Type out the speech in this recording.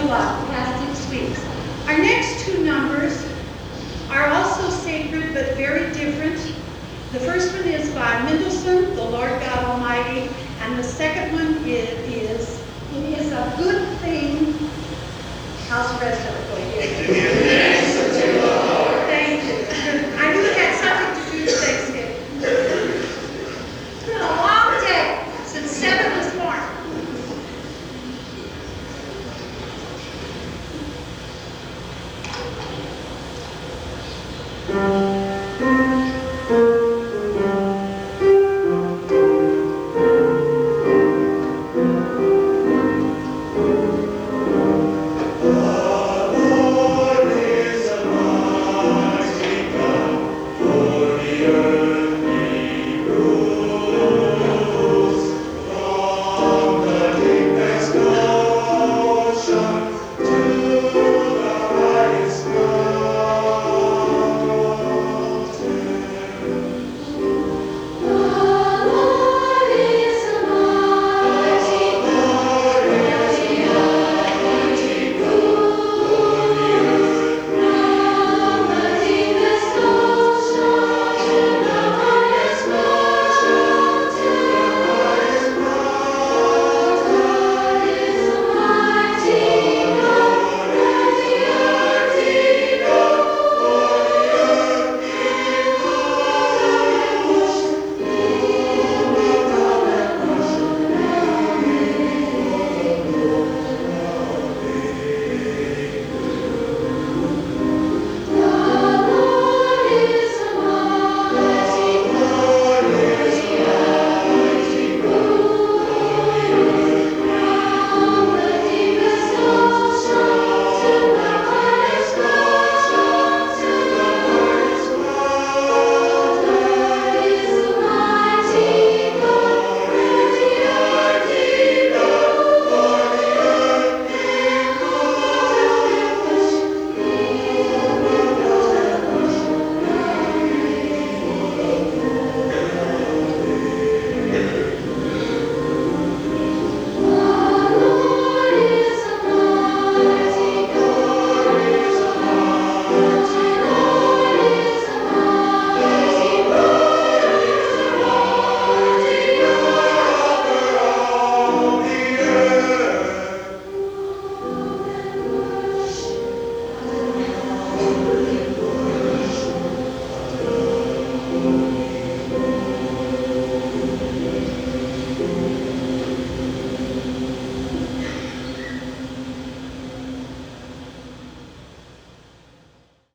lot the past 6 weeks. Our next two numbers are also sacred but very different. The first one is by Mendelssohn, the Lord God Almighty, and the second one is It Is a Good Thing, House Restoration.